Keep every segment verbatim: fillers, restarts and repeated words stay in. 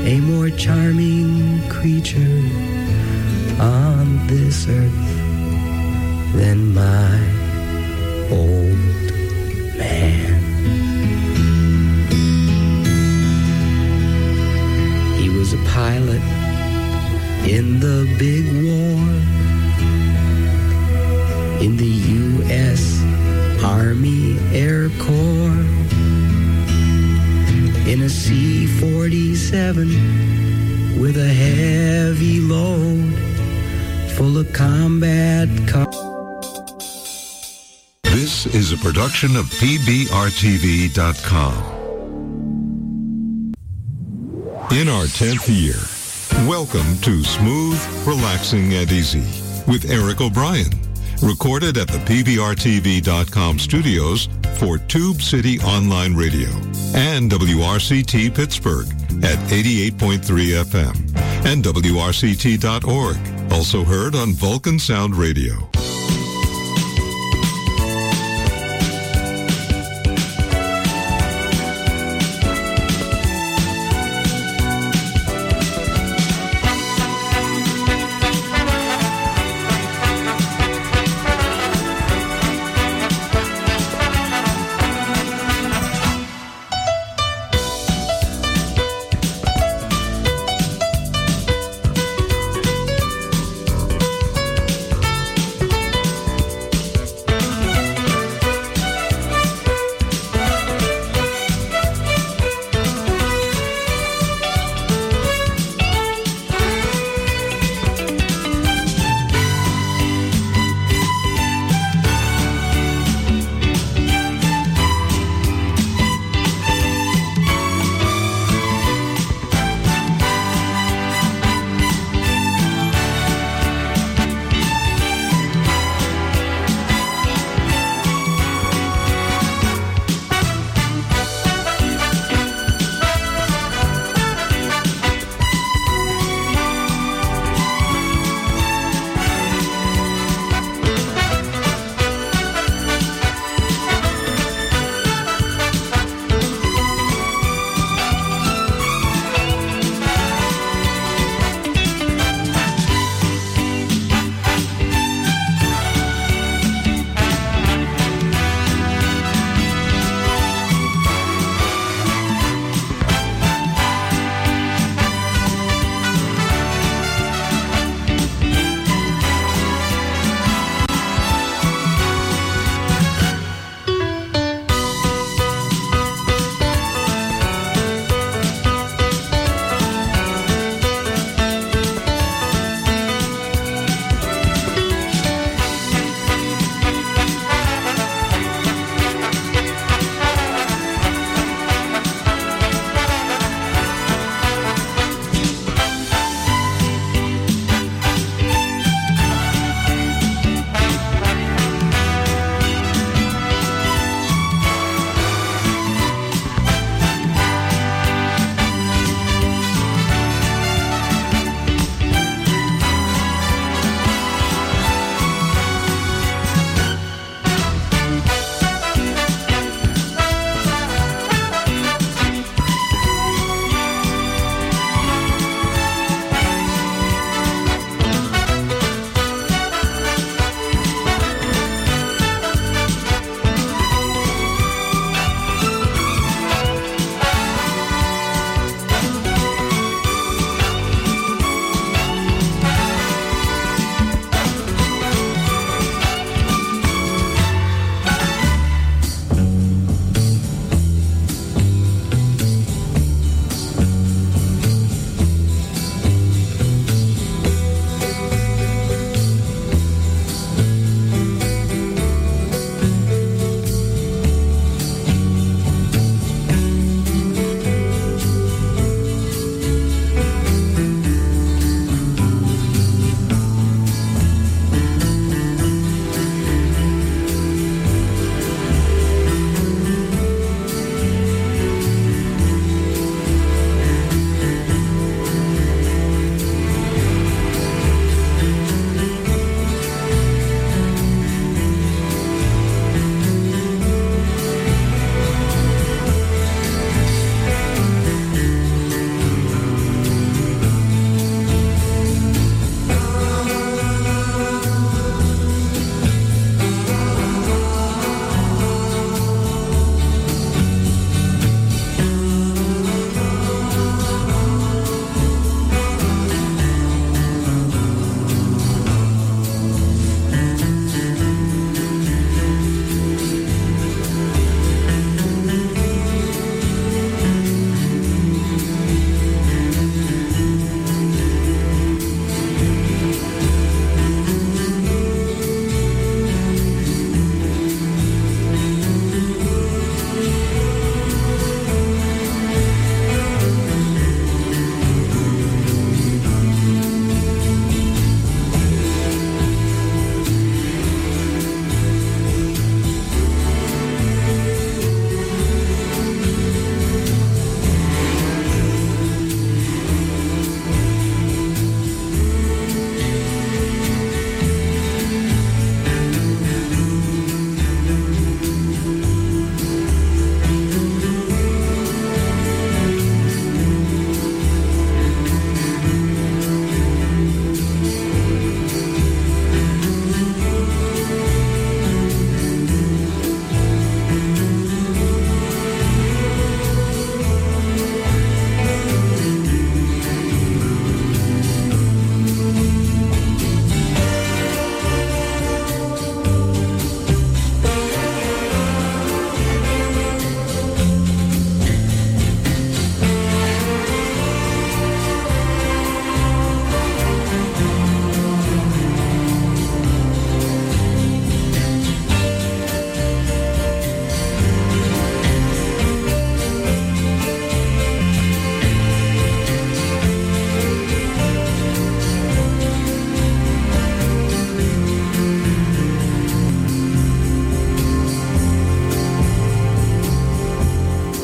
a more charming creature on this earth than my old man. He was a pilot in the big war, in the U S Army Air Corps, in a C forty-seven with a heavy load full of combat car. This is a production of P B R T V dot com. In our tenth year, welcome to Smooth, Relaxing, and Easy with Eric O'Brien. Recorded at the P B R T V dot com studios for Tube City Online Radio and W R C T Pittsburgh at eighty-eight point three F M and W R C T dot org. Also heard on Vulcan Sound Radio.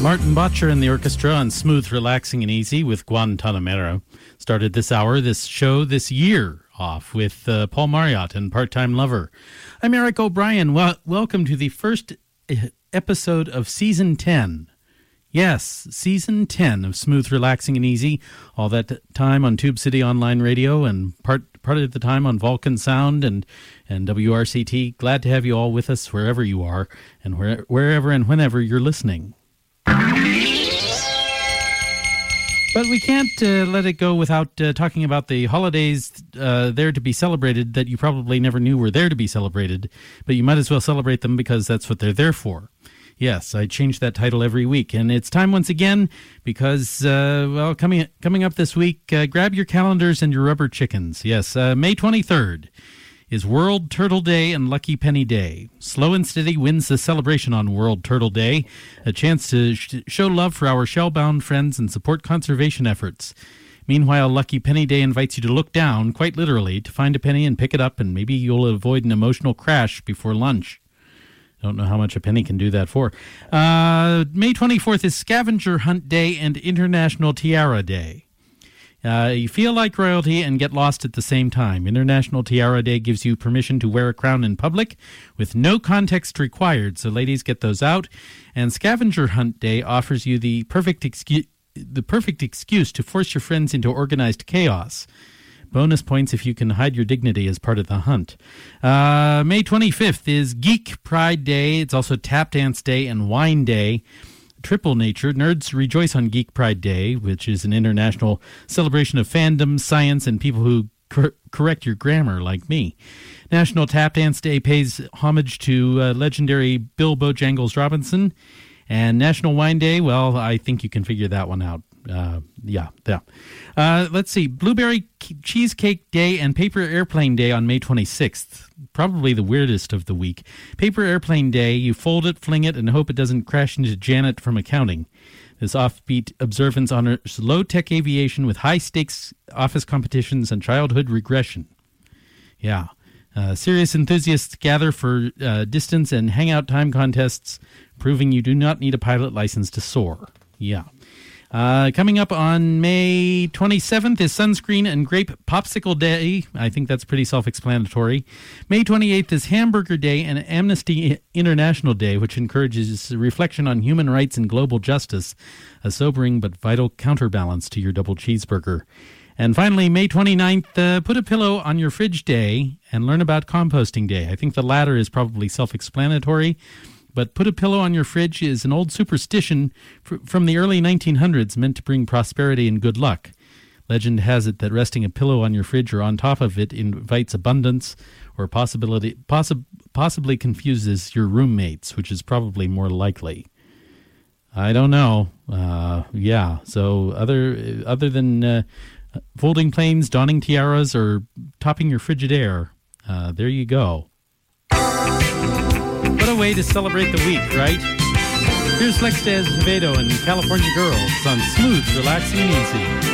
Martin Botcher and the orchestra on Smooth, Relaxing, and Easy with Guantanamera. Started this hour, this show, this year off with uh, Paul Marriott and Part-Time Lover. I'm Eric O'Brien. Well, welcome to the first episode of Season ten. Yes, Season ten of Smooth, Relaxing, and Easy. All that time on Tube City Online Radio and part part of the time on Vulcan Sound and, and W R C T. Glad to have you all with us wherever you are and where, wherever and whenever you're listening. But we can't uh, let it go without uh, talking about the holidays uh, there to be celebrated that you probably never knew were there to be celebrated, but you might as well celebrate them because that's what they're there for. Yes, I change that title every week, and it's time once again because, uh, well, coming coming up this week, uh, grab your calendars and your rubber chickens. Yes, uh, May twenty-third is World Turtle Day and Lucky Penny Day. Slow and Steady wins the celebration on World Turtle Day, a chance to sh- show love for our shell-bound friends and support conservation efforts. Meanwhile, Lucky Penny Day invites you to look down, quite literally, to find a penny and pick it up, and maybe you'll avoid an emotional crash before lunch. Don't know how much a penny can do that for. Uh, May twenty-fourth is Scavenger Hunt Day and International Tiara Day. Uh, you feel like royalty and get lost at the same time. International Tiara Day gives you permission to wear a crown in public with no context required, so ladies, get those out. And Scavenger Hunt Day offers you the perfect excuse, the perfect excuse to force your friends into organized chaos. Bonus points if you can hide your dignity as part of the hunt. Uh, May twenty-fifth is Geek Pride Day. It's also Tap Dance Day and Wine Day. Triple nature. Nerds rejoice on Geek Pride Day, which is an international celebration of fandom, science, and people who cor- correct your grammar like me. National Tap Dance Day pays homage to uh, legendary Bill Bojangles Robinson. And National Wine Day, well, I think you can figure that one out. Uh, yeah, yeah. Uh, let's see. Blueberry Cheesecake Day and Paper Airplane Day on May twenty-sixth. Probably the weirdest of the week. Paper Airplane Day, you fold it, fling it, and hope it doesn't crash into Janet from accounting. This offbeat observance honors low-tech aviation with high-stakes office competitions and childhood regression. Yeah. Uh, serious enthusiasts gather for uh, distance and hangout time contests, proving you do not need a pilot license to soar. Yeah. Uh, coming up on May twenty-seventh is Sunscreen and Grape Popsicle Day. I think that's pretty self-explanatory. May twenty-eighth is Hamburger Day and Amnesty International Day, which encourages reflection on human rights and global justice, a sobering but vital counterbalance to your double cheeseburger. And finally, May twenty-ninth, uh, put a pillow on your fridge day and learn about composting day. I think the latter is probably self-explanatory. But put a pillow on your fridge is an old superstition fr- from the early nineteen hundreds meant to bring prosperity and good luck. Legend has it that resting a pillow on your fridge or on top of it invites abundance or possibility, possi- possibly confuses your roommates, which is probably more likely. I don't know. Uh, yeah, so other other than uh, folding planes, donning tiaras, or topping your Frigidaire, uh, there you go. What a way to celebrate the week, right? Here's Lex de Azevedo and California Girls on Smooth, Relaxing, and Easy.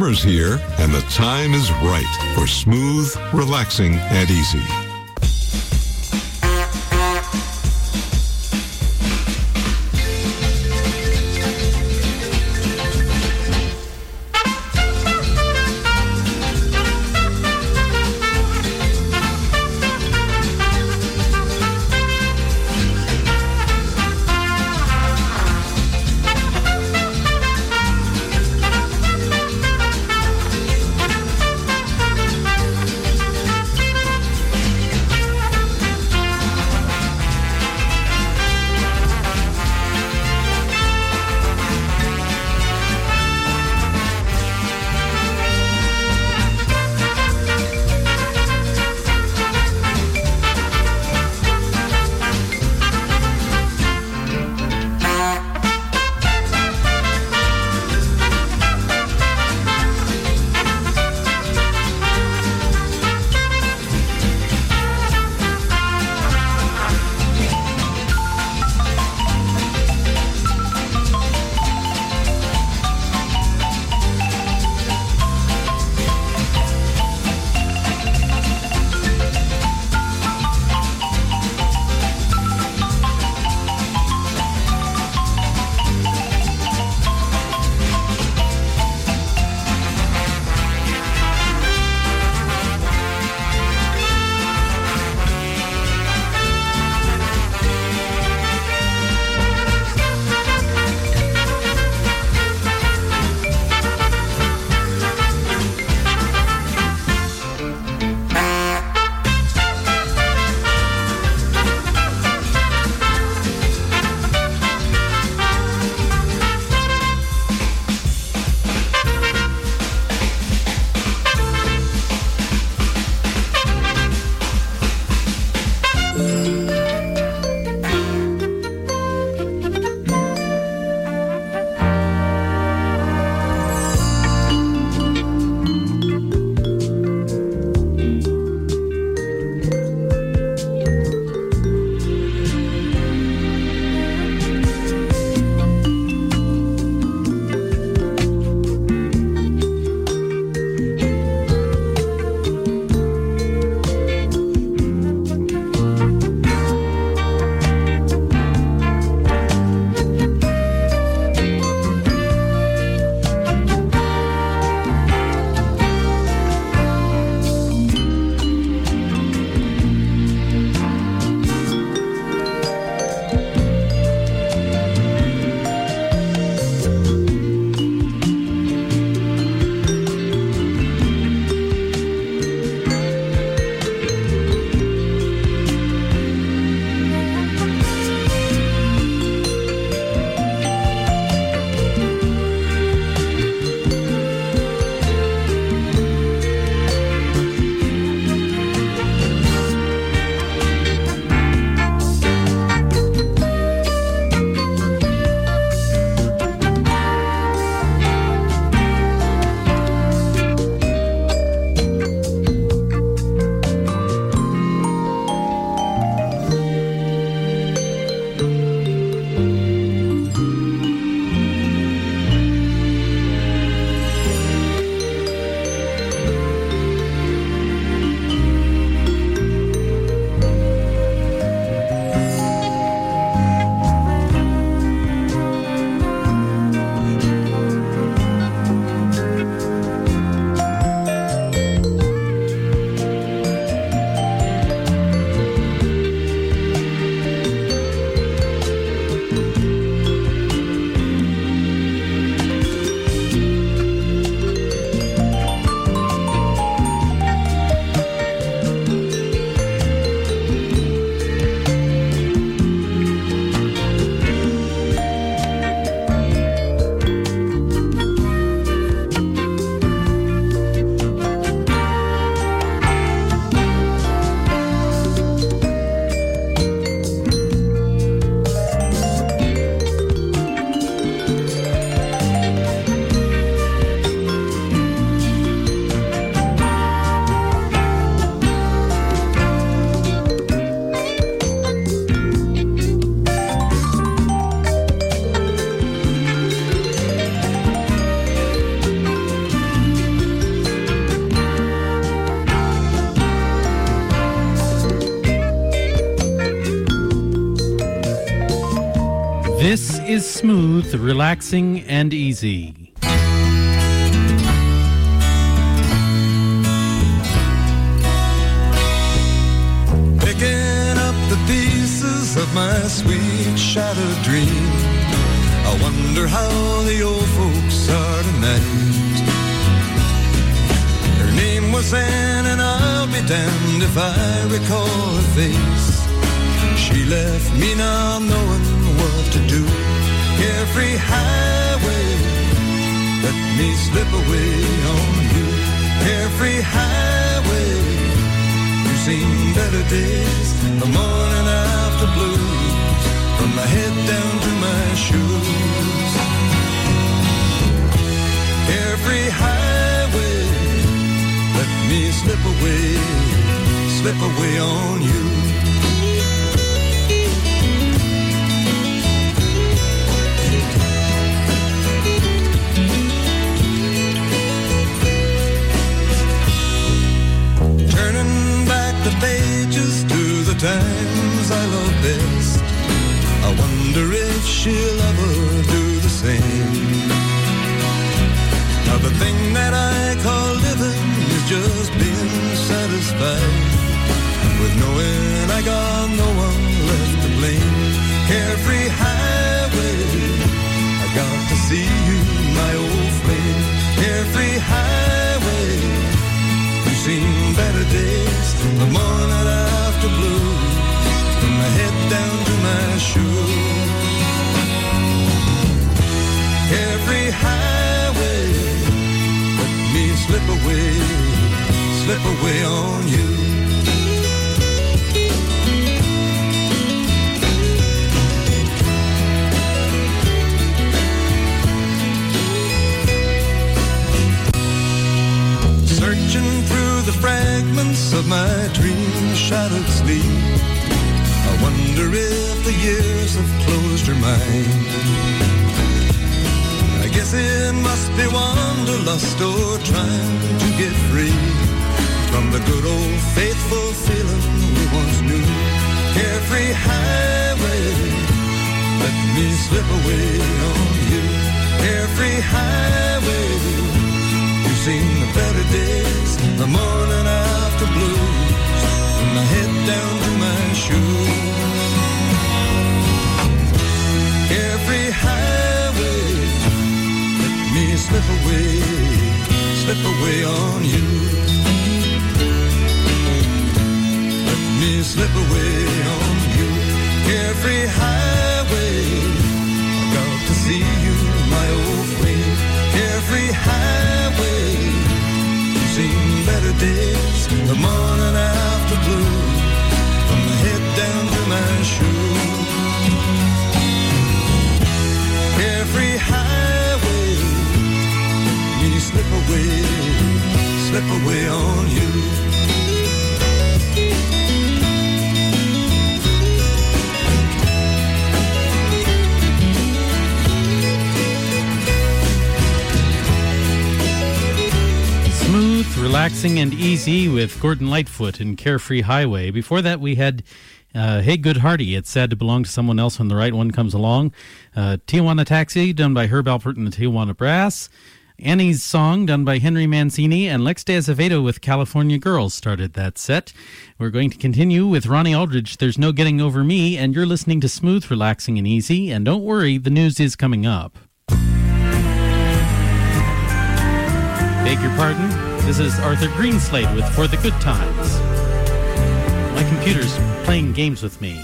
Summer's here, and the time is right for smooth, relaxing, and easy. This is smooth, relaxing, and easy. Picking up the pieces of my sweet shattered dream, I wonder how the old folks are tonight. Her name was Anne, and I'll be damned if I recall her face. She left me not knowing what to do. Carefree highway, let me slip away on you. Carefree highway, you've seen better days. The morning after blues, from my head down to my shoes. Carefree highway, let me slip away, slip away on you. Turning back the pages to the times I love best, I wonder if she'll ever do the same. Now the thing that I call living is just being satisfied with knowing I got no one left to blame. Carefree highway, I got to see you, my old flame. Carefree highway, you've seen better days. The morning after blues, from my head down to my shoes. Carefree highway, let me slip away, slip away on you. Searching through the fragments of my dream-shattered sleep, I wonder if the years have closed her mind. I guess it must be wanderlust or trying to get free from the good old faithful feeling we once knew. Carefree highway, let me slip away on you. Carefree highway, you've seen the better days, the morning after blues, from my head down to my shoes. Carefree highway, let me slip away, slip away on you. Let me slip away on you. Carefree highway, I got to see you, my old flame. Carefree highway, you've seen better days, the morning after blues, from my head down to my shoes. Carefree highway, let me slip away, slip away on you. Smooth, relaxing, and easy with Gordon Lightfoot in Carefree Highway. Before that, we had uh, Hey Good Hearty, It's Sad to Belong to Someone Else When the Right One Comes Along. Uh, Tijuana Taxi, done by Herb Alpert and the Tijuana Brass. Annie's Song, done by Henry Mancini. And Lex de Azevedo with California Girls started that set. We're going to continue with Ronnie Aldridge, There's No Getting Over Me. And you're listening to Smooth, Relaxing, and Easy. And don't worry, the news is coming up. Beg your pardon? This is Arthur Greenslade with For the Good Times. My computer's playing games with me.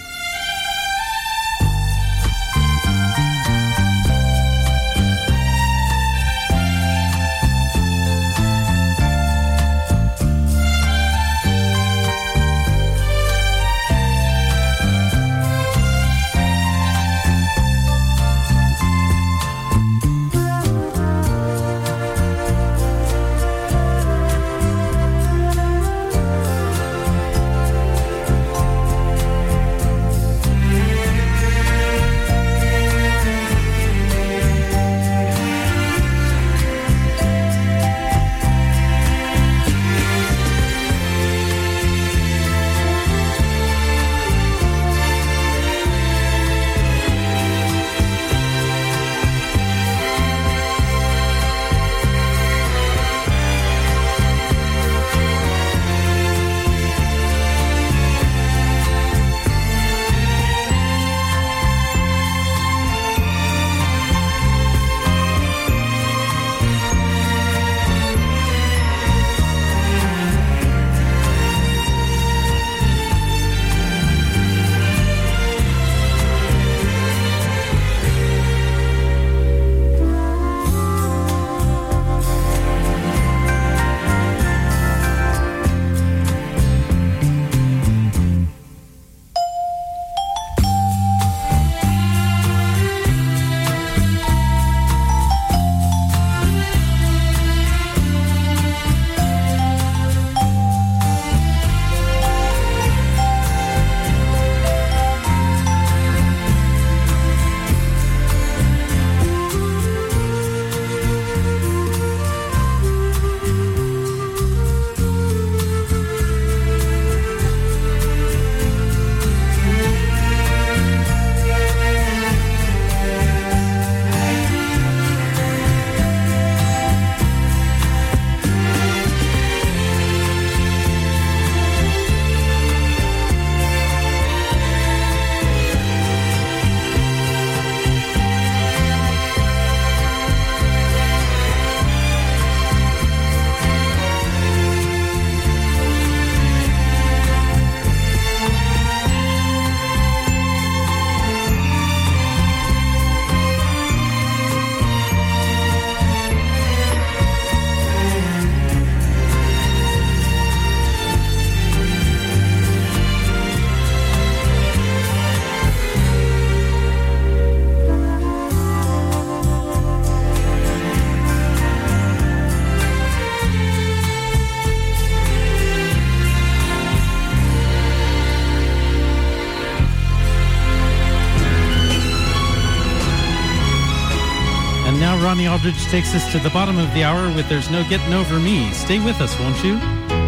Ronnie Aldridge takes us to the bottom of the hour with There's No Getting Over Me. Stay with us, won't you?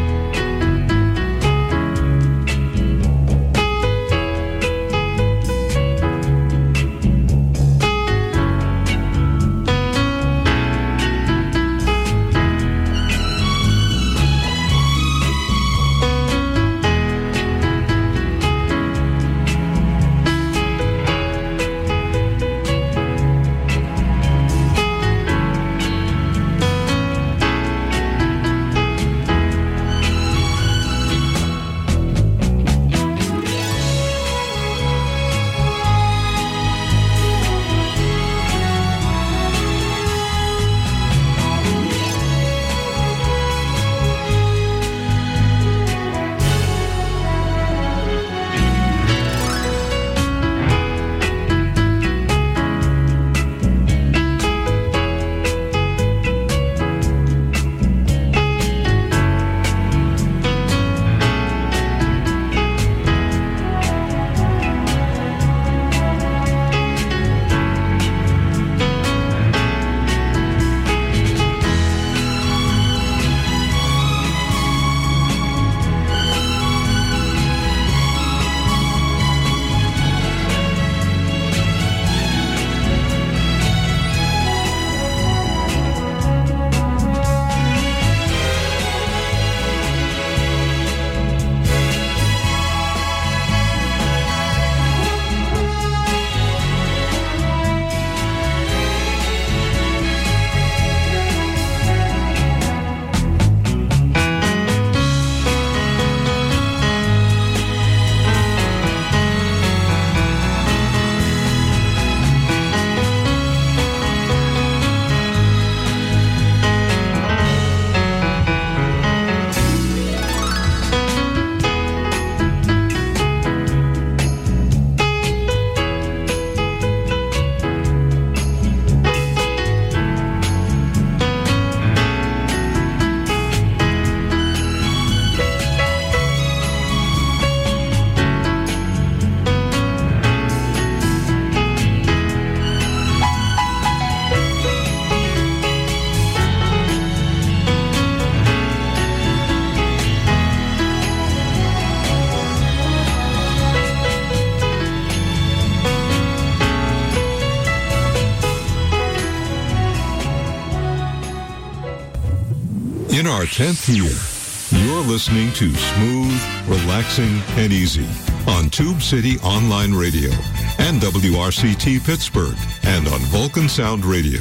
In our tenth year, you're listening to Smooth, Relaxing, and Easy on Tube City Online Radio and W R C T Pittsburgh and on Vulcan Sound Radio.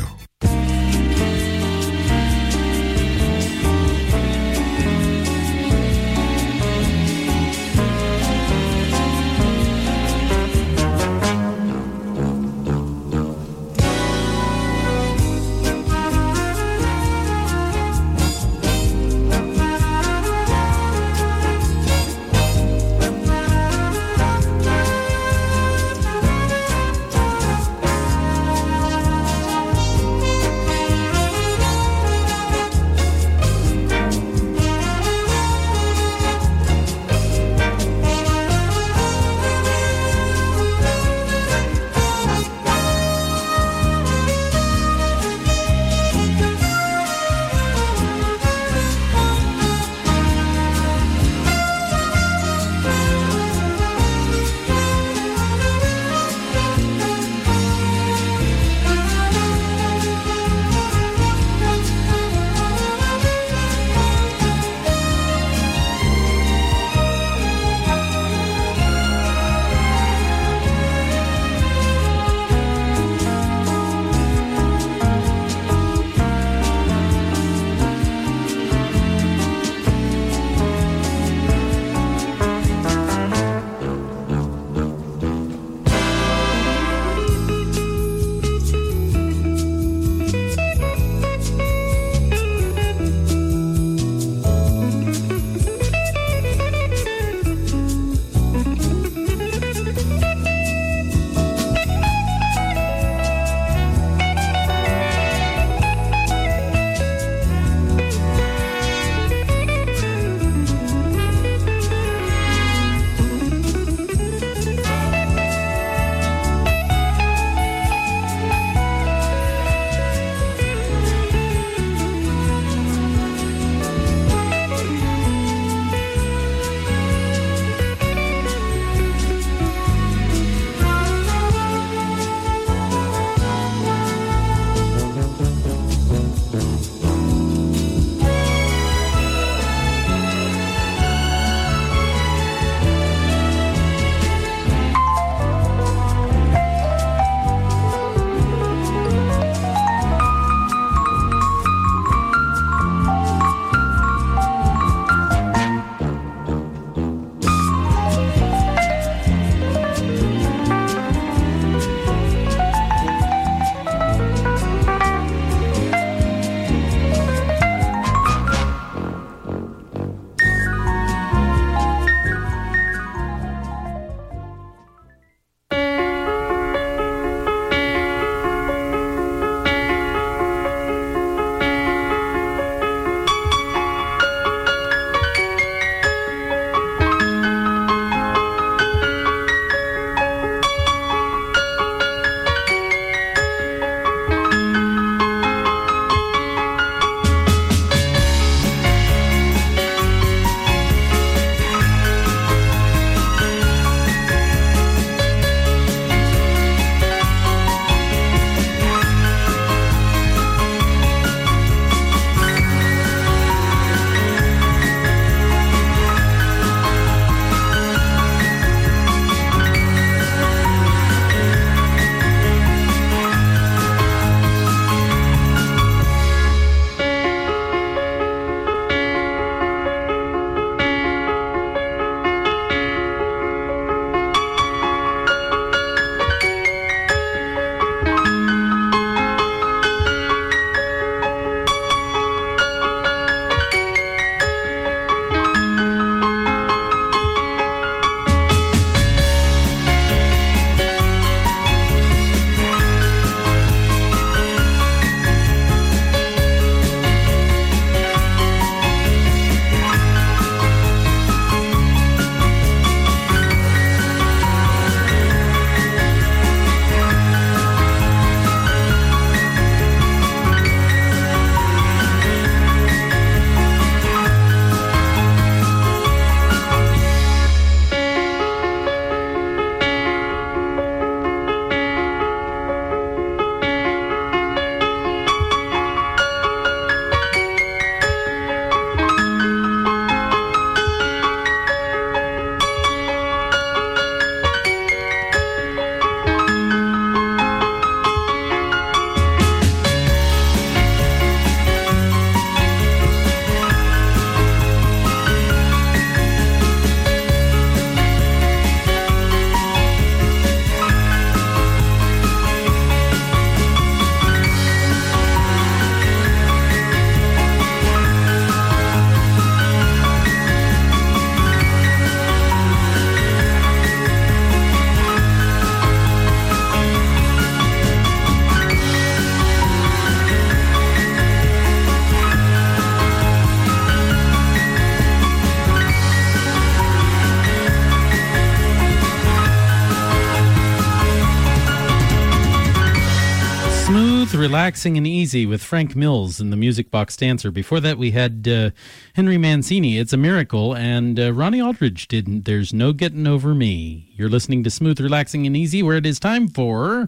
Relaxing and Easy with Frank Mills in the Music Box Dancer. Before that, we had uh, Henry Mancini, It's a Miracle, and uh, Ronnie Aldridge did There's No Getting Over Me. You're listening to Smooth, Relaxing, and Easy, where it is time for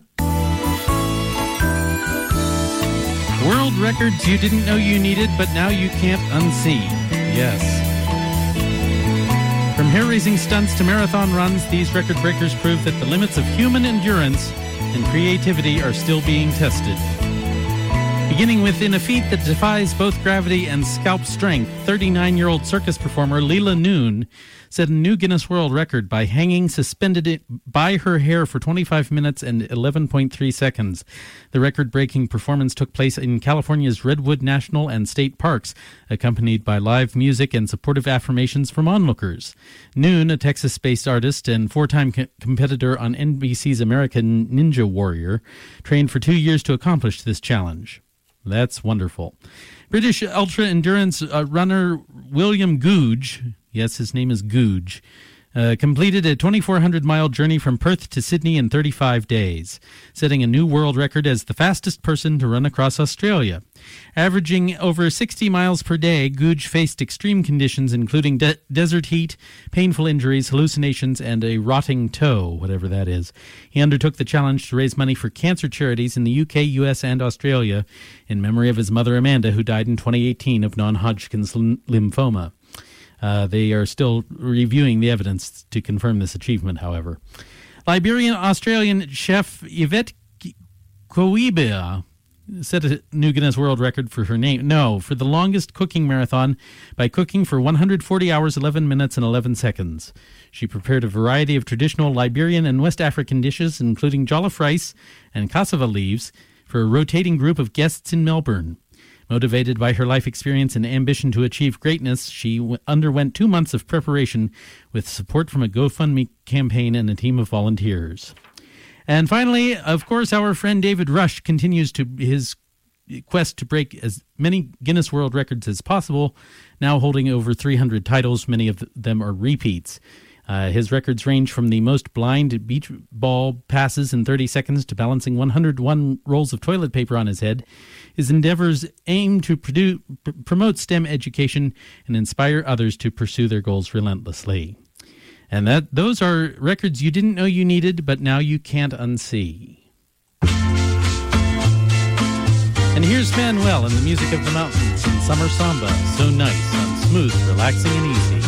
World Records You Didn't Know You Needed, but Now You Can't Unsee. Yes. From hair-raising stunts to marathon runs, these record breakers prove that the limits of human endurance and creativity are still being tested. Beginning with, in a feat that defies both gravity and scalp strength, thirty-nine-year-old circus performer Leela Noon set a new Guinness World Record by hanging suspended by her hair for twenty-five minutes and eleven point three seconds. The record-breaking performance took place in California's Redwood National and State Parks, accompanied by live music and supportive affirmations from onlookers. Noon, a Texas-based artist and four-time co- competitor on N B C's American Ninja Warrior, trained for two years to accomplish this challenge. That's wonderful. British ultra-endurance uh, runner William Googe, yes, his name is Googe, uh, completed a twenty-four hundred mile journey from Perth to Sydney in thirty-five days, setting a new world record as the fastest person to run across Australia. Averaging over sixty miles per day, Googe faced extreme conditions including de- desert heat, painful injuries, hallucinations, and a rotting toe, whatever that is. He undertook the challenge to raise money for cancer charities in the U K, U S, and Australia in memory of his mother Amanda, who died in twenty eighteen of non-Hodgkin's lymphoma. Uh, they are still reviewing the evidence to confirm this achievement, however. Liberian-Australian chef Yvette Kouibia set a new Guinness World Record for her name. No, for the longest cooking marathon by cooking for one hundred forty hours, eleven minutes, and eleven seconds. She prepared a variety of traditional Liberian and West African dishes, including jollof rice and cassava leaves, for a rotating group of guests in Melbourne. Motivated by her life experience and ambition to achieve greatness, she w- underwent two months of preparation with support from a GoFundMe campaign and a team of volunteers. And finally, of course, our friend David Rush continues to his quest to break as many Guinness World Records as possible, now holding over three hundred titles. Many of them are repeats. Uh, his records range from the most blind beach ball passes in thirty seconds to balancing one hundred one rolls of toilet paper on his head. His endeavors aim to produ- pr- promote STEM education and inspire others to pursue their goals relentlessly. And that those are records you didn't know you needed, but now you can't unsee. And here's Manuel and the music of the mountains in Summer Samba, so nice on Smooth, Relaxing, and Easy.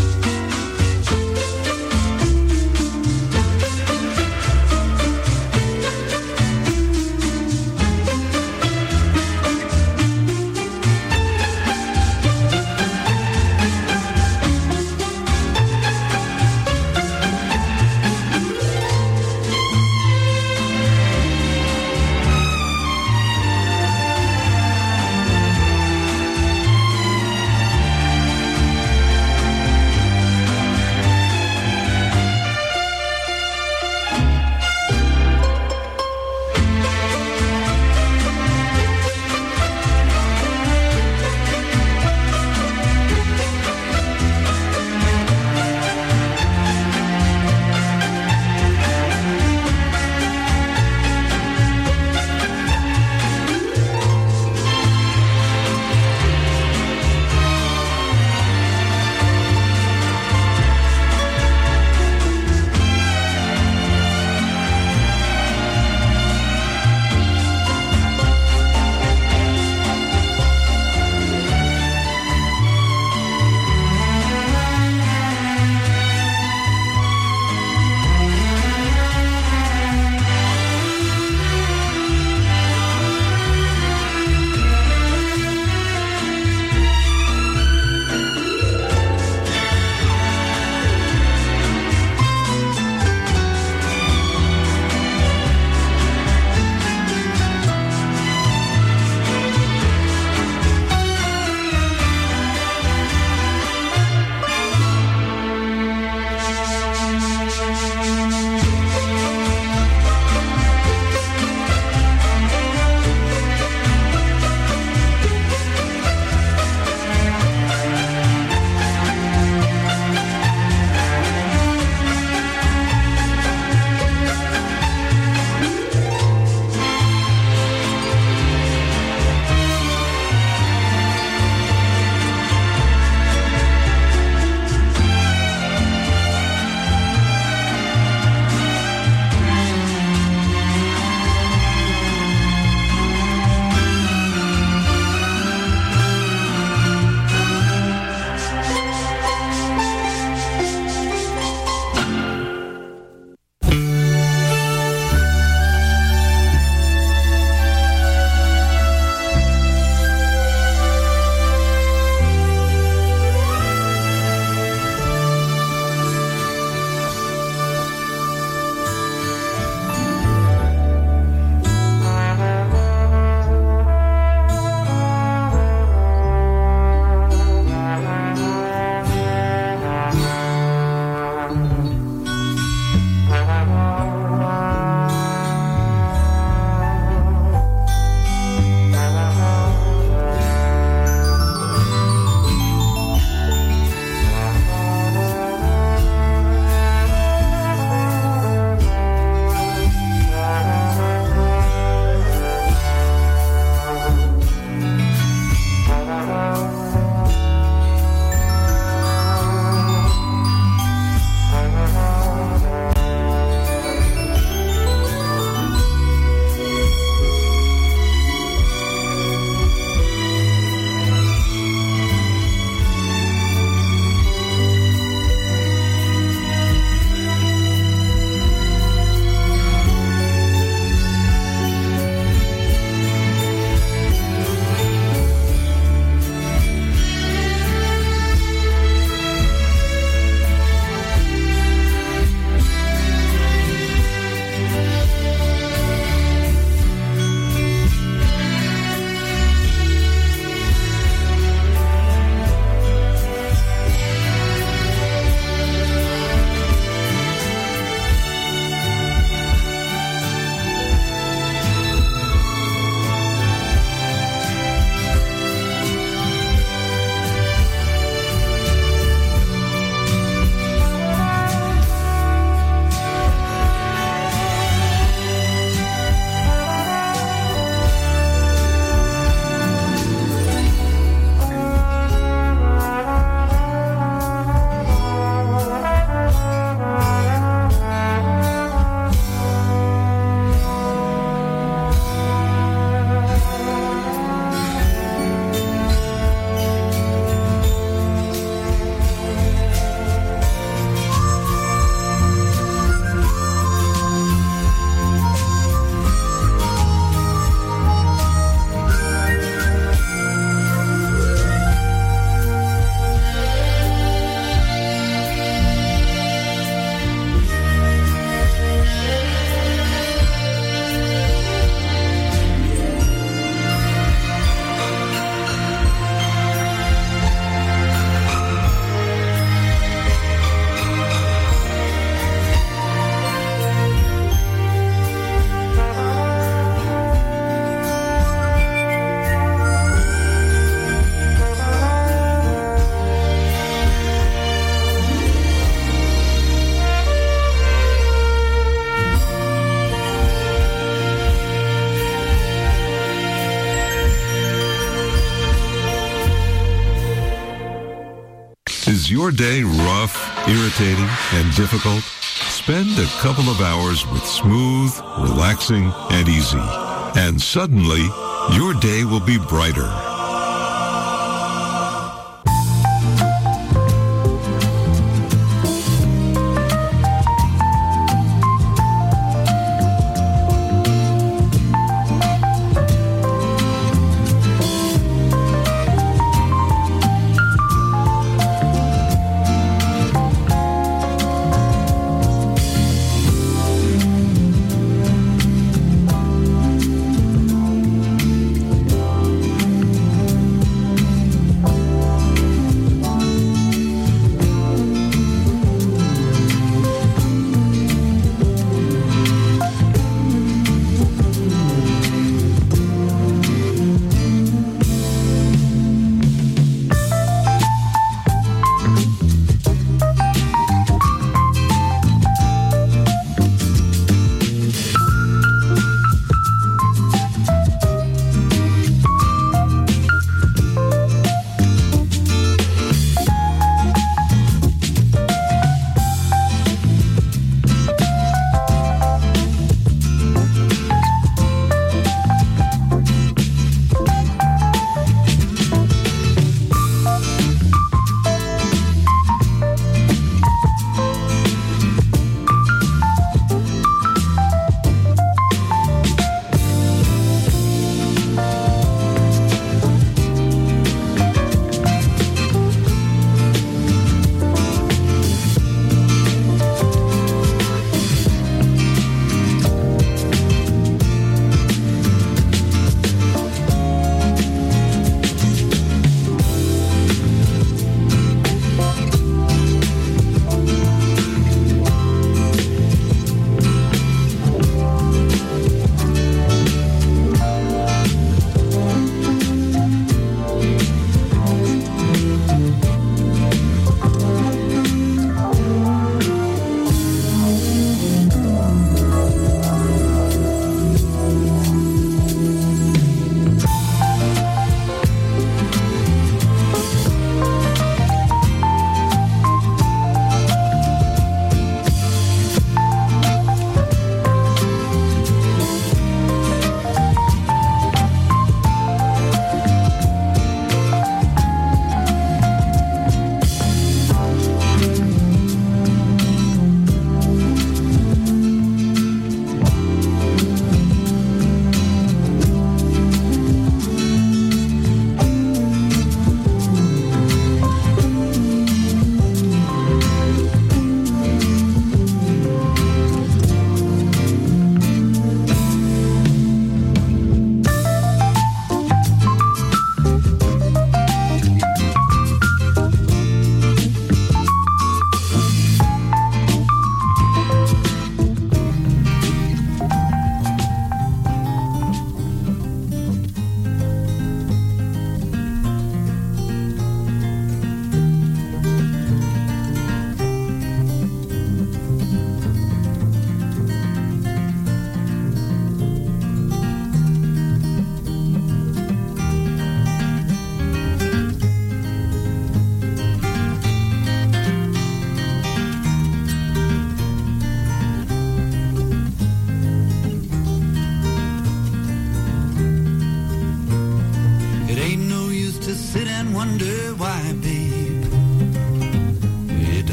your day rough, irritating, and difficult? Spend a couple of hours with Smooth, Relaxing, and Easy. And suddenly, your day will be brighter.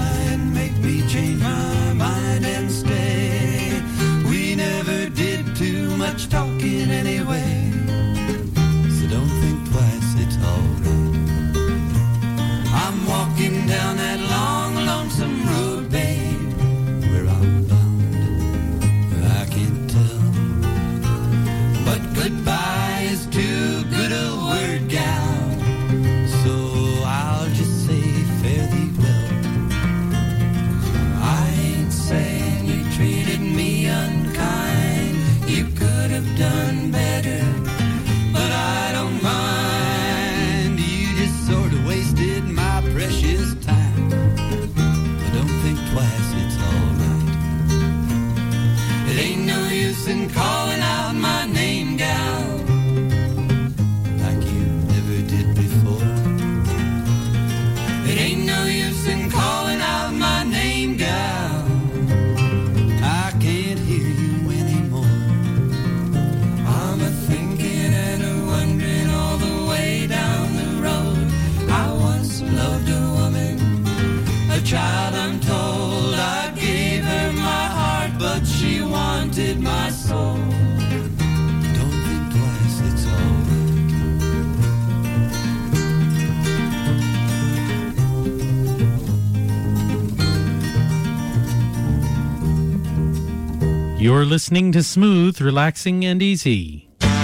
change my mind and stay. We never did to You're listening to Smooth, Relaxing, and Easy.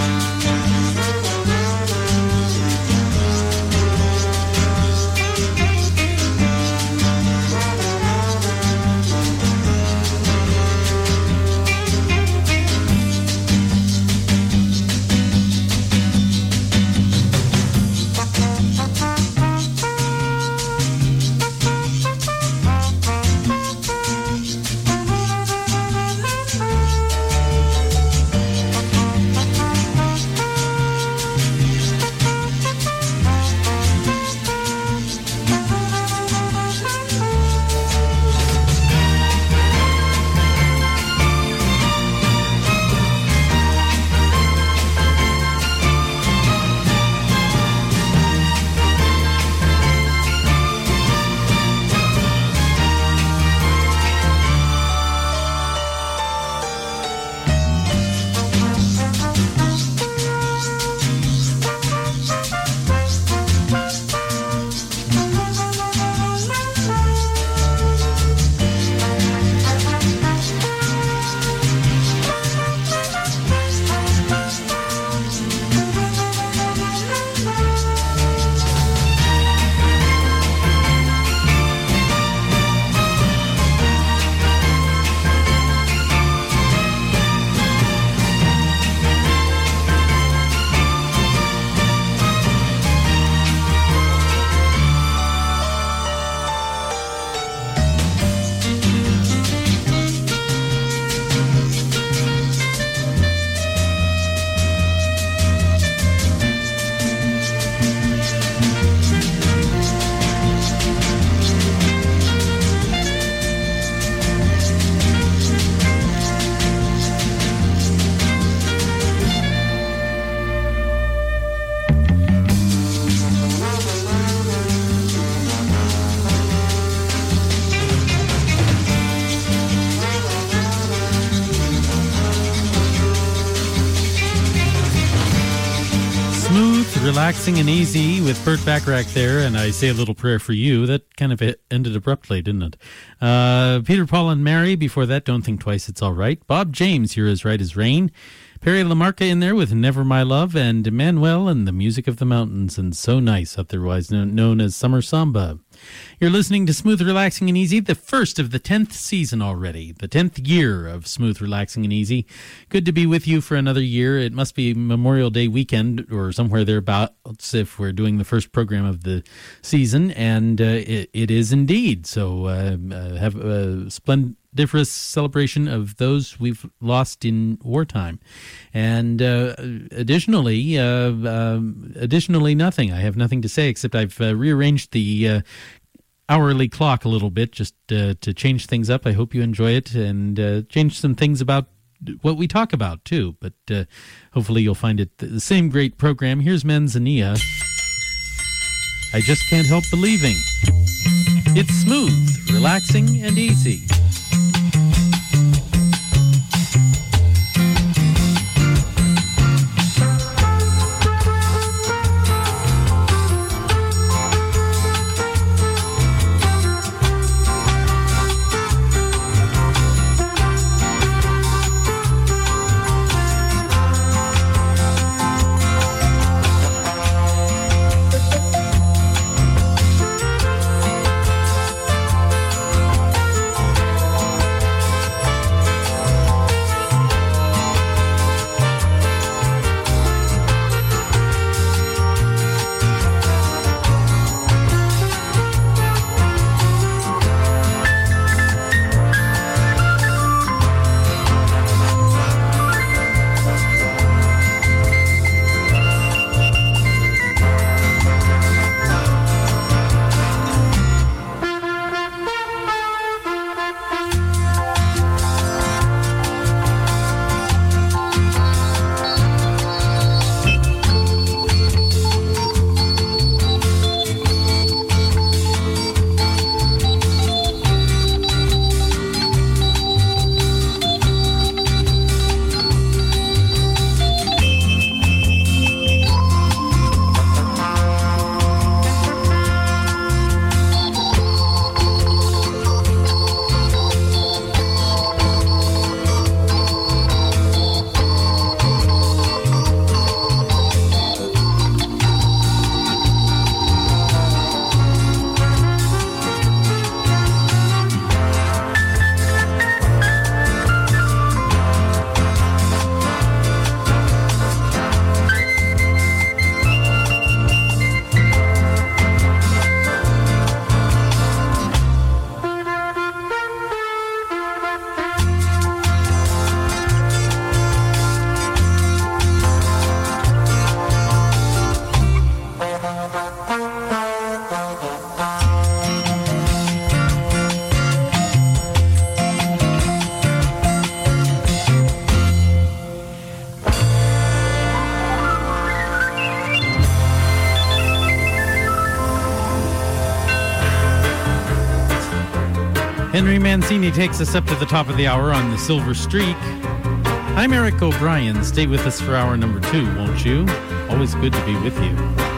Relaxing and Easy with Burt Bacharach there, and I say a little prayer for you. That kind of ended abruptly, didn't it? Uh, Peter, Paul, and Mary. Before that, Don't Think Twice, It's All Right. Bob James, You're As Right As Rain. Perry Lamarca in there with Never My Love, and Emmanuel and the Music of the Mountains, and So Nice, otherwise known as Summer Samba. You're listening to Smooth, Relaxing, and Easy, the first of the tenth season already, the tenth year of Smooth, Relaxing, and Easy. Good to be with you for another year. It must be Memorial Day weekend or somewhere thereabouts if we're doing the first program of the season, and uh, it, it is indeed. So uh, uh, have a splendiferous celebration of those we've lost in wartime. And uh, additionally, uh, uh, additionally, nothing. I have nothing to say except I've uh, rearranged the uh, hourly clock a little bit just uh, to change things up. I hope you enjoy it, and uh, change some things about what we talk about too. But uh, hopefully you'll find it the same great program. Here's Manzanilla. I Just Can't Help Believing. It's smooth, relaxing, and easy. Henry Mancini takes us up to the top of the hour on the Silver Streak. I'm Eric O'Brien. Stay with us for hour number two, won't you? Always good to be with you.